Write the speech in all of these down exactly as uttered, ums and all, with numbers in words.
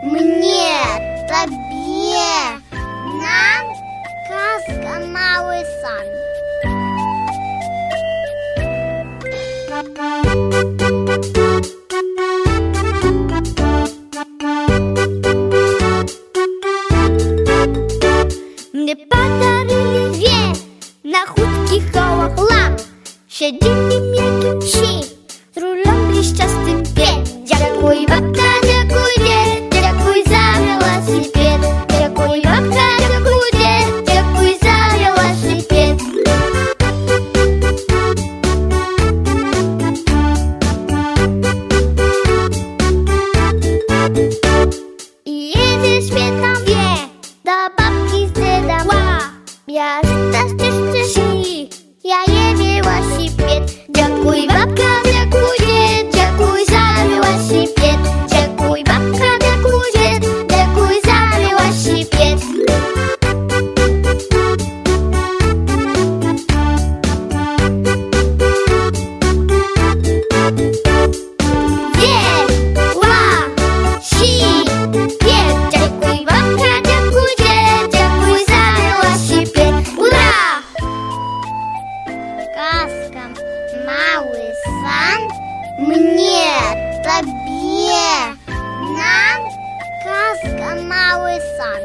Мне, тебе, нам казка «Малый сан». Мне подарили две на худких колах лап. Сидели мягким щи, с рулем блестястым пет. Дякуй, бабка, дякуй, дед, дякуй за велосипед. Дякуй, бабка, дякуй, дед, дякуй за велосипед. И едешь ветрове до бабки с дедом. Я стащи, я е велосипед. Дякуй, бабка, дякуй, дед, дякуй за велосипед. Дякуй, бабка, дякуй, дед, дякуй за велосипед. Дякуй, бабка, дякуй, дед, дякуй за велосипед. Ура! Казка «Малый сан». Мне, тебе, нам казка «Малый сан».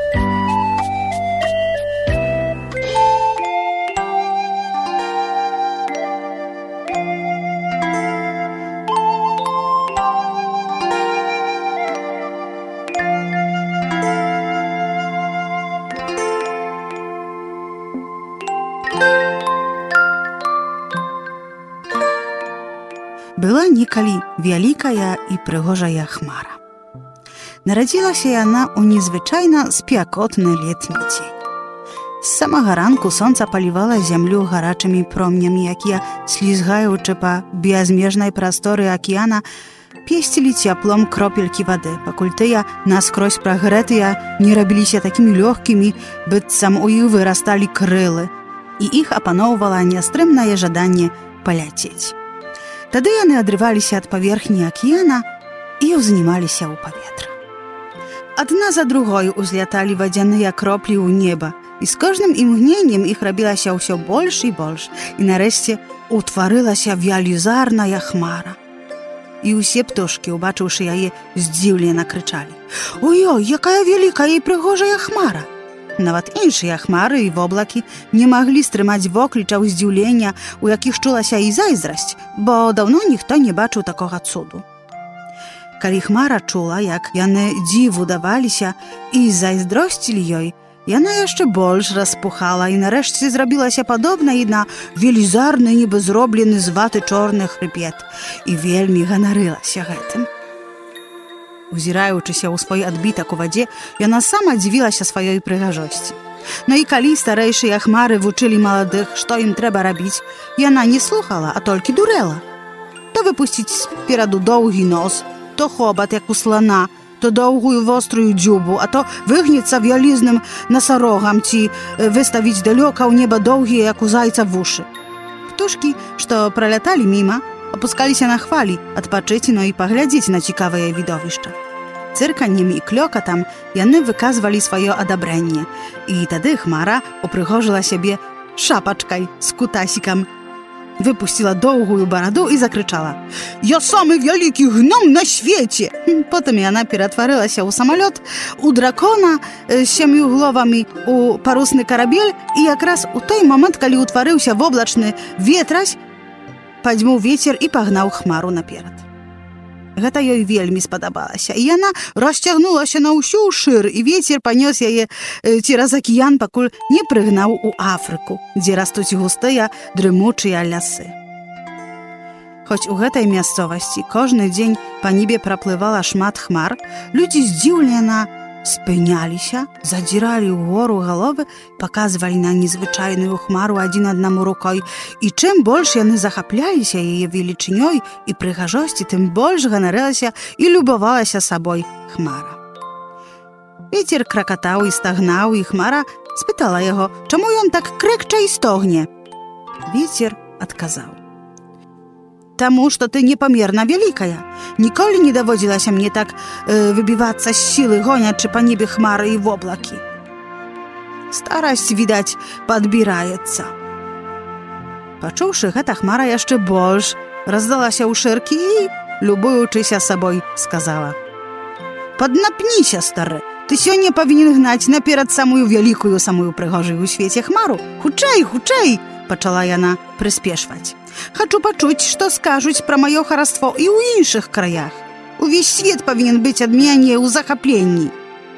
Была некалі вялікая і прыгожая хмара. Нарадзілася яна ў незвычайна спякотны летні дзень. З самага ранку сонца палівала зямлю гарачымі промнямі, якія, слізгаючы па безмежнай прасторы акіяна, песцілі цяплом кропелькі вады, пакуль тыя, наскрозь прагрэтыя, не рабіліся такімі лёгкімі, быццам у іх вырасталі крылы, і іх апаноўвала нястрымнае жаданне паляцець. Тады яны адрываліся ад паверхні акіяна і ўзнімаліся ў паветра. Адна за другой узляталі вадзяныя кроплі ў неба, і з кожным імгненнем іх рабілася ўсё больш і больш, і нарэшце утварылася велізарная хмара. І ўсе птушкі, убачыўшы яе, здзіўлена крычалі: «Ой-ой, якая вялікая і прыгожая хмара!» Нават іншыя хмары і воблакі не маглі стрымаць воклічаў здзіўлення, у якіх чулася і зайздрасць, бо даўно ніхто не бачыў такога цуду. Калі хмара чула, як яны дзіву даваліся і зайздросцілі ёй, яна яшчэ больш распухала і нарэшце зрабілася падобнай на велізарны, нібы зроблены з ваты чорны хрыбет, і вельмі ганарылася гэтым. Узіраючыся ў свой адбітак у вадзе, яна сама дзівілася сваёй прыгажосці. Ну і калі старэйшыя хмары вучылі маладых, што ім трэба рабіць, яна не слухала, а толькі дурэла. То выпусціць спераду доўгі нос, то хобат, як у слана, то доўгую вострую дзюбу, а то выгнецца вялізным насарогам ці выставіць далёка ў неба доўгія, як у зайца, вушы. Птушкі, што праляталі міма, опускаліся на хвалі, адпачыць, ну і паглядзець на цікавае відовішча. Цырканнем і клёкатам яны выказвалі сваё адабрэнне, і тады хмара упрыгожыла сябе шапачкай з кутасікам, выпусціла доўгую бараду і закрычала: «Я самы вялікі гном на свеце!» Потым яна ператварылася ў самалёт, у дракона з сям'ю галовамі, у парусны карабель, і якраз у той момант, калі ўтварыўся воблачны ветразь, падзьмуў вецер і пагнаў хмару наперад. Гэта ёй вельмі спадабалася, і яна расцягнулася на ўсю шыр, і вецер панёс яе цераз акіян, пакуль не прыгнаў у Афрыку, дзе растуць густыя дрымучыя лясы. Хоць у гэтай мясцовасці кожны дзень па небе праплывала шмат хмар, людзі здзіўлена спыняліся, задзіралі ўгору галовы, паказвалі на незвычайную хмару адзін аднаму рукой, і чым больш яны захапляліся яе велічынёй і прыгажосці, тым больш ганарылася і любавалася сабой хмара. Вецер кракатаў і стагнаў, і хмара спытала яго, чаму ён так крыкча і стогне. Вецер адказаў: Таму, што ты непамерна вялікая. Ніколі не даводзілася мне так э, выбівацца з сілы, гонячы па небе хмары і воблакі. Старасць, відаць, падбіраецца. Пачуўшы гэта, хмара яшчэ больш раздалася ў шыркі і, любуючыся сабой, сказала: «Паднапніся, стары, ты сёння павінен гнаць наперад самую вялікую, самую прыгожую ў свеце хмару. Хутчэй, хутчэй!» – пачала яна прыспешваць. «Хачу пачуць, што скажуць пра маё хараство і ў іншых краях. Увесь свет павінен быць ад мяне ў захапленні».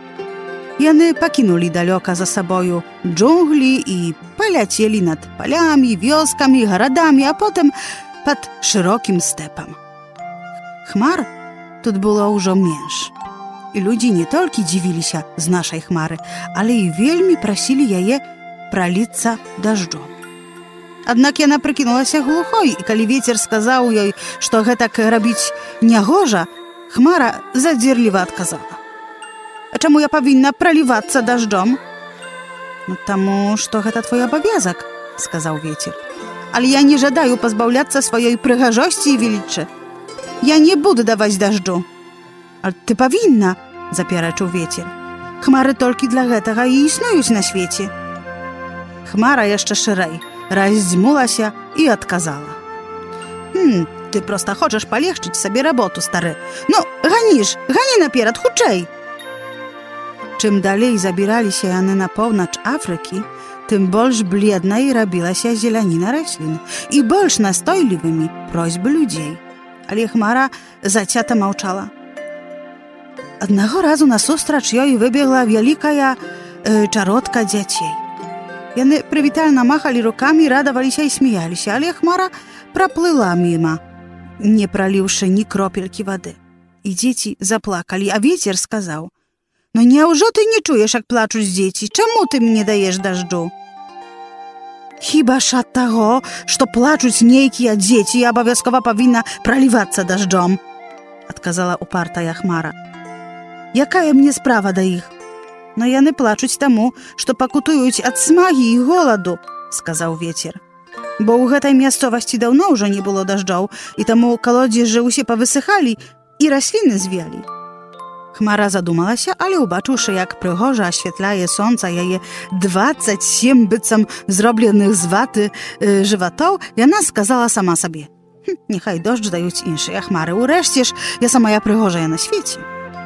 Яны пакінулі далёка за сабою джунглі і паляцелі над палямі, вёскамі, гарадамі, а потым пад шырокім стэпам. Хмар тут было ўжо менш. І людзі не толькі дзівіліся з нашай хмары, але і вельмі прасілі яе праліцца дажджом. Аднак яна прыкінулася глухой, і калі вецер сказаў ёй, што гэтак рабіць нягожа, хмара задзірліва адказала: «А чаму я павінна пралівацца дажджом?» «Ну, таму, што гэта твой абавязак», – сказаў вецер. «Але я не жадаю пазбаўляцца сваёй прыгажосці і велічы. Я не буду даваць дажджу». «Але ты павінна», – запярэчыў вецер. «Хмары толькі для гэтага і існуюць на свеце». Хмара яшчэ шырэй раздзьмулася і адказала: «Хм, ты проста хочаш палегчыць сабе работу, стары. Ну, гані ж, гані наперад, хутчэй!» Чым далей забіраліся яны на поўнач Афрыкі, тым больш бледнай рабілася зеляніна раслін і больш настойлівымі просьбы людзей. Але хмара зацята маўчала. Аднаго разу насустрач ёй выбегла вялікая э, чародка дзяцей. Яны прывітальна махалі рукамі, радаваліся і сміяліся, але хмара праплыла міма, не праліўшы ні кропелькі вады. І дзеці заплакалі, а вецер сказаў: «Ну няўжо ты не чуеш, як плачуць дзеці? Чаму ты мне даеш дажджу?» «Хіба ж ад таго, што плачуць нейкія дзеці, я абавязкова павінна пралівацца дажджом», – адказала упартая хмара. «Якая мне справа да іх? Но яны плачуць таму, што пакутуюць ад смагі і голаду», – сказаў вецер. «Бо ў гэтай мясцовасці даўно ўжо не было дажджоў, і таму калодзежы ўсе павысыхалі і расліны звялі». Хмара задумалася, але убачыўшы, як прыгожа асвятляе сонца яе дваццаць сем быццам зробленых з ваты э, жыватоў, яна сказала сама сабе: «Хм, няхай дождж даюць іншыя хмары, урэшце ж я самая прыгожая на свеце».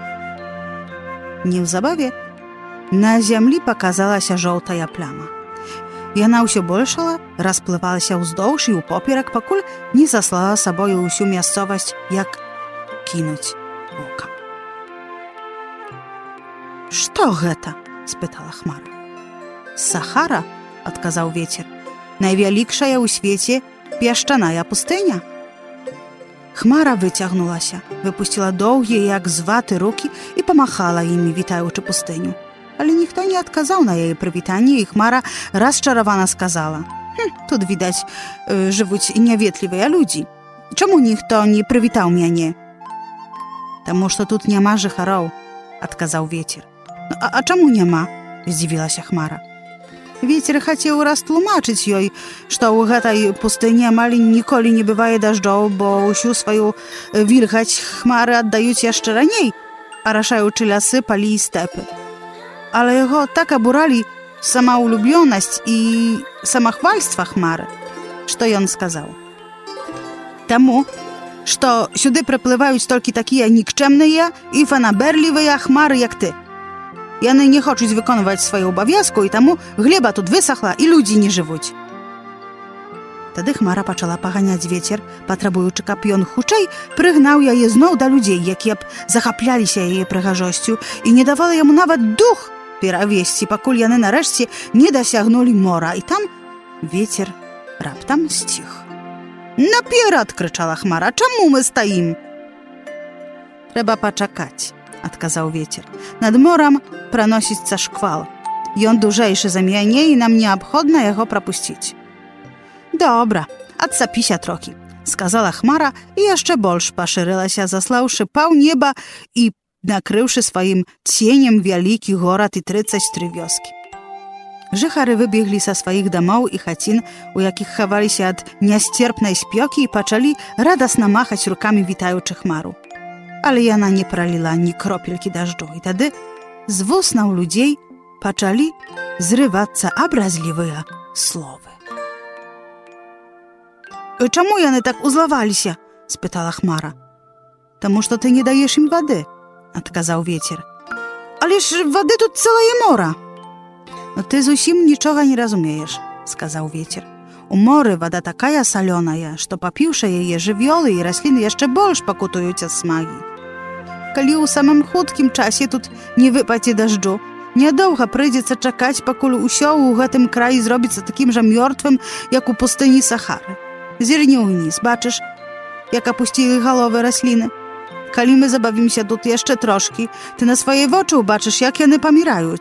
Неўзабаве на зямлі паказалася жоўтая пляма. Яна ўсё большала, расплывалася ўздоўж і ўпоперак, пакуль не заслала сабою ўсю мясцовасць, як кінуць вокам. «Што гэта?» – спытала хмара. «Сахара», – адказаў вецер, – «найвялікшая ў свеце пясчаная пустыня». Хмара выцягнулася, выпусціла доўгія, як з ваты, рукі і памахала імі, вітаючы пустыню. Але ніхто не адказаў на яе прывітанне, і хмара расчаравана сказала: «Хм, тут, відаць, э, жывуць няветлівыя людзі. Чаму ніхто не прывітаў мяне?» «Таму што тут няма жыхароў», – адказаў вецер. «А, а чаму няма?» – здзівілася хмара. Вецер хацеў растлумачыць ёй, што ў гэтай пустыні амаль ніколі не бывае дажджоў, бо ўсю сваю вільгаць хмары аддаюць яшчэ раней, арашаючы лясы, палі і стэпы. Але яго так абуралі самаўлюблёнасць і самахвальства хмары, што ён сказаў: «Таму, што сюды прыплываюць толькі такія нікчэмныя і фанабэрлівыя хмары, як ты. Яны не хочуць выконваць сваю абавязку, і таму глеба тут высахла, і людзі не жывуць». Тады хмара пачала паганяць вецер, патрабуючы, каб ён хутчэй прыгнаў яе зноў да людзей, якія б захапляліся яе прыгажосцю, і не давала яму нават дух перавесці, пакуль яны нарэшце не дасягнулі мора, і там вецер раптам сціх. «Наперад!» – крычала хмара. «Чаму мы стаім?» «Трэба пачакаць», – адказаў вецер. «Над морам праносіцца шквал. Ён дужэйшы за мяне, і нам неабходна яго прапусціць». «Добра, адсапіся трохі», – сказала хмара і яшчэ больш пашырылася, заслаўшы паўнеба і накрыўшы сваім ценем вялікі горад і трыццаць тры вёскі. Żychary wybiegli sa swoich domów i chacin, u jakich chowali się od niescierpnej spioki i poczęli radosno machać rukami witajući chmaru. Ale Jana nie pralila ni kropelki deszczu i wtedy z wusnął ludzi poczęli zrywać obrazliwe słowy. Czemu Jany tak uzlowali się? Spytała chmara. Тому że ty nie dajesz im wody, odkazał wiecier. Ależ wody tu cała mora. No ty zusim niczego nie rozumiejesz, skazał wiecier. U mory woda taka salona, że popiwszy jej żywioły i rośliny jeszcze больше pokutują od smagi. Kali u samym chudkim czasie tu nie wypadzie deszczu, niedługo przyjdzie czekać, покуль усё u tym kraju zrobić się takim że miertwym, jak u pustyni Sahary. Zirnij wniz, baczysz, jak opuścili głowy rośliny. Kali my zabawimy się tu jeszcze troszkę, ty na swoje oczy ubaczysz, jak one pomierają.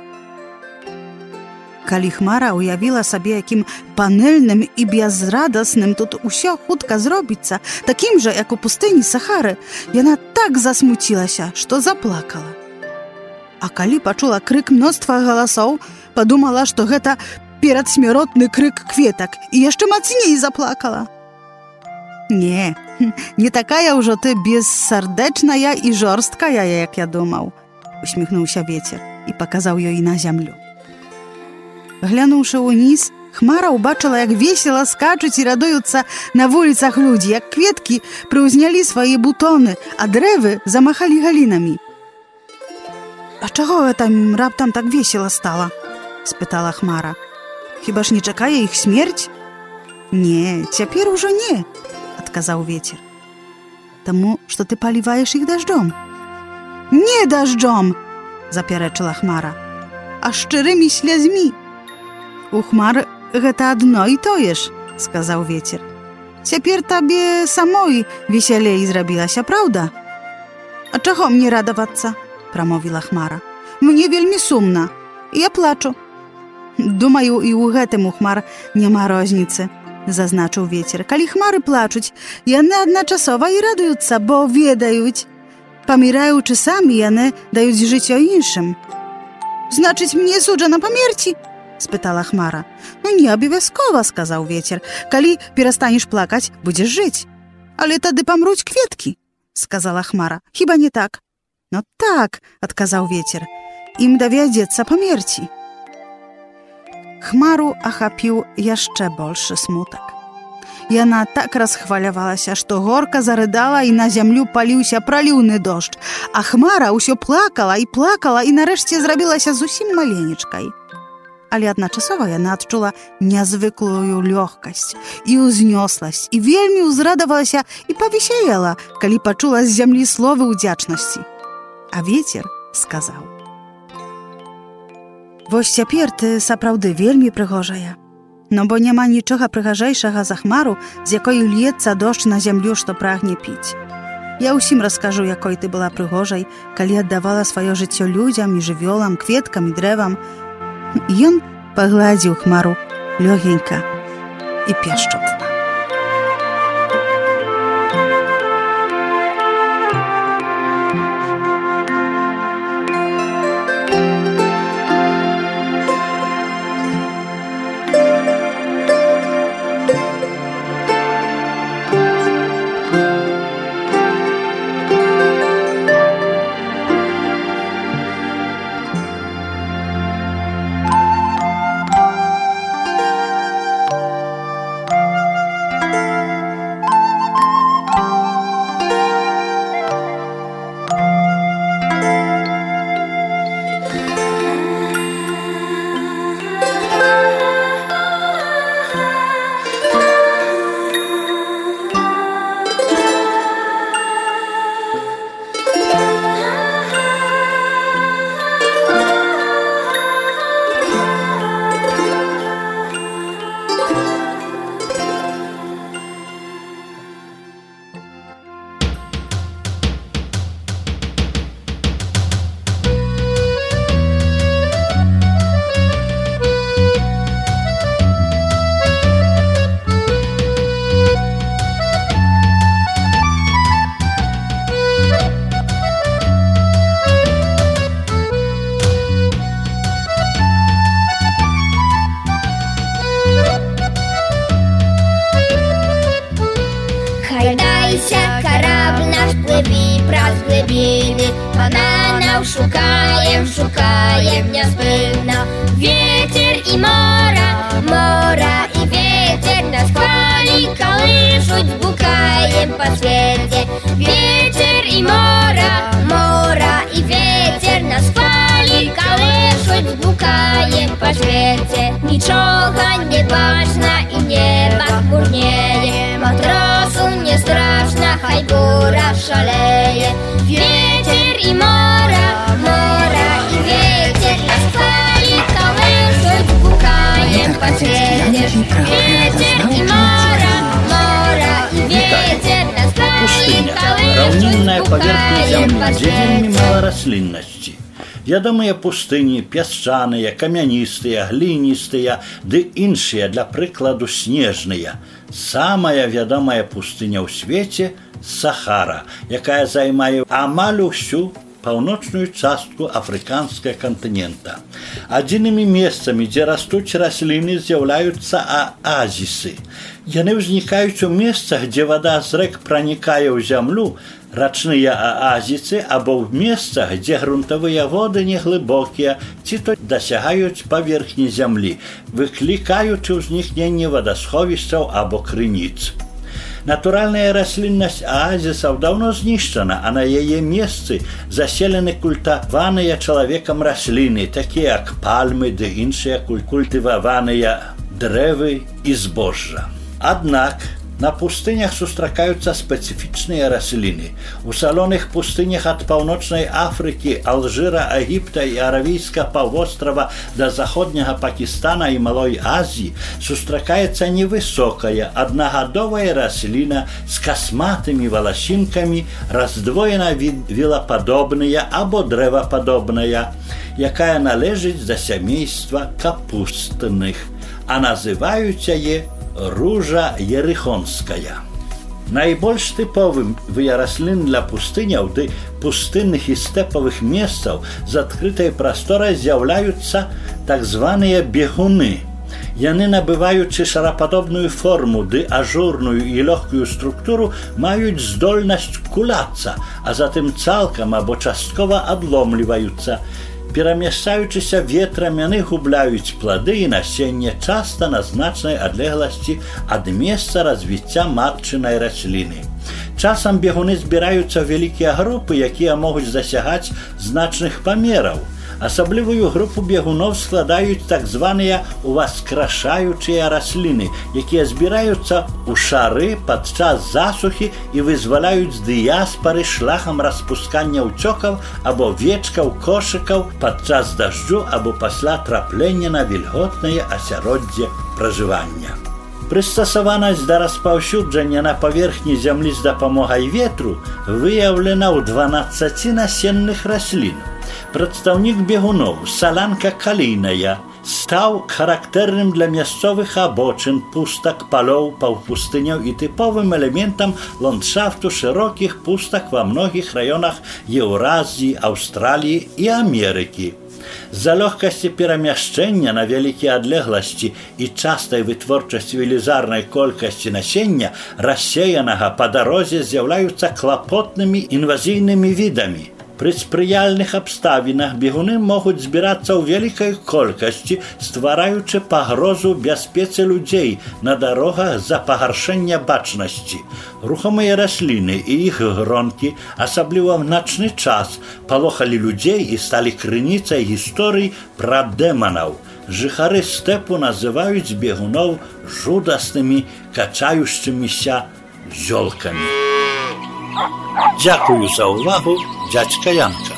Kali chmara ujawiła sobie, jakim panylnym i bezradosnym tu usio chudka zrobić, takim że jak u pustyni Sahary, ona tak zasmuciła się, że zaplakała. A kali poczula kryk mnóstwa głosów, podumała, że to przedśmierotny kryk kwietek i jeszcze mocniej zaplakała. Nie, nie taka już ty bezserdeczna ja i żorstka ja, jak ja dumał, uśmiechnął się wiecier i pokazał jej na ziemię. Глянувши униз, хмара убачила, як весело скачуть і радуються на вулицях люди, як квітки приузняли свої бутони, а древи замахали галинами. «А чого там раптом так весело стало?» – спитала хмара. «Хіба ж не чекає їх смерть?» «Не, тепер уже не», – отказав ветер. «Тому, що ти поливаєш їх дождем». «Не дождем!» – заперечила хмара, «а щирими сльозьми». «У хмар гэта одно и то ж», – сказал ветер. «Теперь тебе самой веселей зробилася, правда?» «А чого мне радоваться?» – промовила хмара. «Мне вельми сумно. Я плачу». «Думаю, и у гэтым у хмар нема розницы», – зазначил ветер. «Калі хмары плачуць, яны адначасова і радуюцца, бо ведаюць. Паміраючы самі, яны даюць жыццё іншым». «Значыць, мне суджана памерці?» – спытала хмара. «Ну, не обовязково», – сказал ветер. «Калі перестанешь плакать, будешь жить». «Але тады помруць кветки», – сказала хмара. «Хіба не так?» «Ну так», – отказал ветер. «Им доведется померці». Хмару охапіў яшчэ большы смутак. Яна так расхвалявалася, што горка зарыдала і на зямлю паліўся праліўны дождж, а хмара ўсё плакала і плакала і нарэшце зрабілася зусім маленечкай. Але адначасова яна адчула нязвыклую лёгкасць і ўзнёсласць, і вельмі ўзрадавалася і павесяела, калі пачула з зямлі словы ўдзячнасці. А ветер сказаў: «Вось цяпер ты сапраўды вельмі прыгожая. No bo няма нічога прыгажэйшага за хмару, з якой льецца дождж на зямлю, што прагне піць. Я ўсім раскажу, якой ты была прыгожай, калі аддавала сваё жыццё людзям і жывёлам, кветкам і дрэвам». Ён пагладзіў хмару лёгенька і пешчутна. бойся, корабль наш, плыви праз глыбины. Бананов шукаем, шукаем неспынно. Ветер и мора, мора и ветер нас хвали колышут, букаем по свете. Ветер и мора, мора и ветер нас хвали колышут, букаем по свете. Нічого не важно и небо хмурнее, матросу не страшно, хай буря шалеє. Ветер и мора, мора и ветер нас хвали колышут, букаем по свете. Ветер и мора, мора и ветер нас хвали Равнинная колышут, поверхня букаем по земли, где вельмі свете. мала расліннасці. Вядомыя пустыні, пясчаныя, камяністыя, гліністыя, ды іншыя, для прыкладу, снежныя. Самая вядомая пустыня ў свеце – Сахара, якая займае амаль усю паўночную частку афрыканскага кантынента. Адзінымі месцамі, дзе растуць расліны, з'яўляюцца аазісы. Яны ўзнікаюць у месцах, дзе вада з рэк пранікае ў зямлю, рачныя аазісы, або ў месцах, дзе грунтавыя воды неглыбокія ці то дасягаюць паверхні зямлі, выклікаючы ўзнікненне вадасховішчаў або крыніц. Натуральная расліннасць аазісаў даўно знішчана, а на яе месцы заселены культаваныя чалавекам расліны, такія як пальмы ды іншыя культываваныя дрэвы і збожжа. Аднак на пустынях сустракаюцца спецыфічныя расліны. У салоных пустынях ад паўночнай Афрыкі, Алжыра, Егіпта і Аравійскага паўвострава да заходняга Пакістана і Малой Азіі сустракаецца невысокая аднагадовая расліна з касматымі валасінкамі, раздвоена вілападобная або дрэвападобная, якая належыць да сямейства капустных, а называюць яе ружа ерыхонская. Найбольш тыповым раслін для пустыняў ды пустынных і стэпавых месцаў з адкрытай прасторай з'яўляюцца так званыя бегуны. Яны, набываючы шарападобную форму ды ажурную і лёгкую структуру, маюць здольнасць кулацца, а затым цалкам або часткова адломліваюцца. Перамяшчаючыся ветрам, яны губляюць плады і насенне часта на значнай адлегласці ад месца развіцця матчынай расліны. Часам бегуны збіраюцца ў вялікія групы, якія могуць дасягаць значных памераў. Асаблівую групу бегунов складаюць так званыя уваскрашаючыя расліны, якія збіраюцца ў шары падчас засухі і вызваляюць з дыяспары шляхам распускання ўцёкаў або вечкаў, кошыкаў падчас дажджу або пасля траплення на вільготнае асяроддзе пражывання. Прыстасаванасць да распаўсюджання на паверхні зямлі з дапамогай ветру выяўлена ў дванаццаці насенных раслін. Прадстаўнік бегуноў, саланка калійная, стаў характэрным для мясцовых абочын, пустак, палоў, паўпустыняў і тыповым элементам ландшафту шырокіх пустак ва многіх раёнах Еўразіі, Аўстраліі і Амерыкі. З-за лёгкасці перамяшчэння на вялікія адлегласці і частай вытворчасці велізарнай колькасці насення рассеянага па дарозе з'яўляюцца клапотнымі інвазійнымі відамі. Пры спрыяльных абставінах бегуны могуць збірацца ў вялікай колькасці, ствараючы пагрозу бяспецы людзей на дарогах з-за пагаршэння бачнасці. Рухомыя расліны і іх гронкі, асабліва ў начны час, палохалі людзей і сталі крыніцай гісторый пра дэманаў. Жыхары стэпу называюць бегуноў жудаснымі, качаючымися зёлкамі. Дзякую за ўвагу, дзядзька Янка.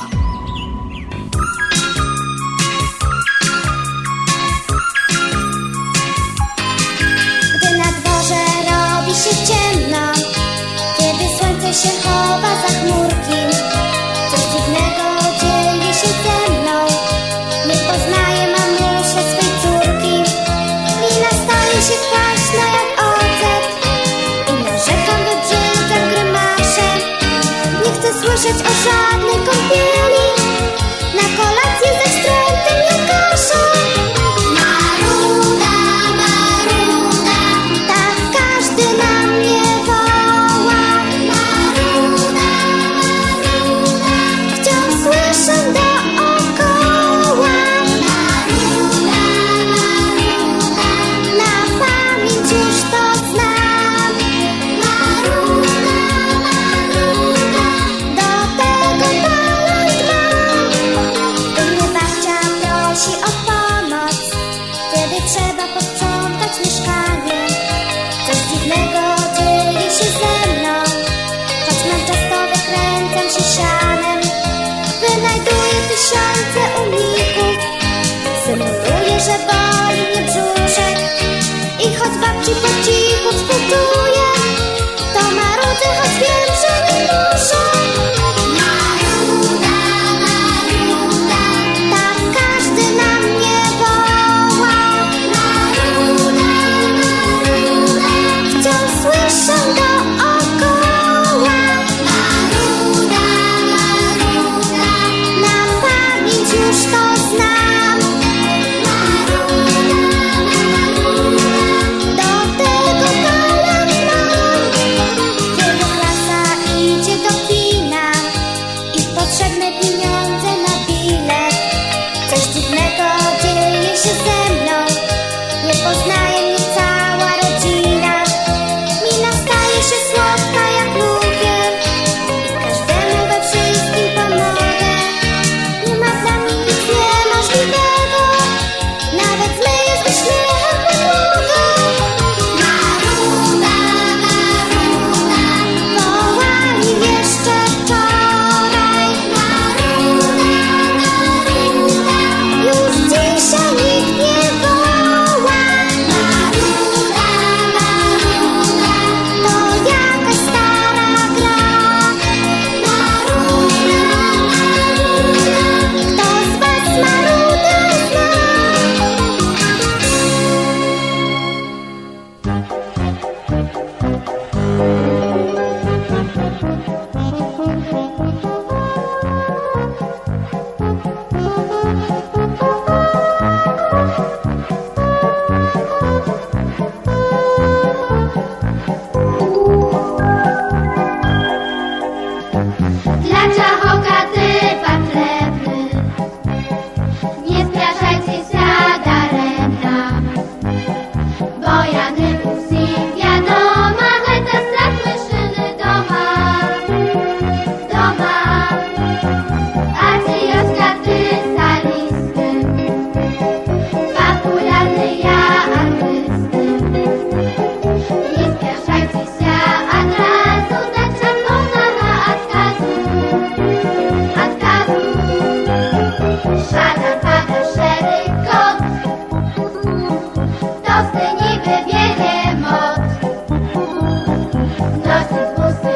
Gdy na dworze robi się ciemno, kiedy słońce się chowa za chmurki, coś dziwnego dzieje się ze mną. Nie poznaję mamusię swej córki. Wina staje się kwaśna jak ocet i narzekam, wybrzydzam, grymaszę. Nie chcę słyszeć o żadnej kąpieli, na kolację ze wstrętem ją kaszę. Maruda, Maruda, tak każdy na mnie woła. ci po cichu współczuję. To marudzę, choć wiem, że nie muszę. Maruda, Maruda, tak każdy na mnie woła. Maruda, Maruda, wciąż słyszę dookoła. Maruda, Maruda, na pamięć już to znam. Maruda, Maruda, do tego talent mam. Kiedy klasa idzie do kina i potrzebne pieniądze na bilet, coś dziwnego dzieje się ze mną. Nie poznaje mnie cała rodzina. Mina staje się słodka jak lubię i każdemu we wszystkim pomogę. Nie ma dla mnie nic niemożliwego, nawet zmyję ze śmiechem podłogę. Maruda, Maruda, wołali jeszcze wczoraj. Maruda, Maruda, już dzisiaj nikt nie woła. Maruda, Maruda, to jakaś stara gra. Maruda, Maruda, kto z was Marudę zna? Dla czachoka ty patlewny, nie spraszajcie się daremna, bo Jany Pusi wiadoma, hejta strach myszyny doma, doma. A ty Jośka, ty salisty, popularny ja artysty. Nie spieszajcie się od razu, dać czerwona na odkazu, odkazu. Szatan pada szery kot, to z niby biegnie moc. Nosić busy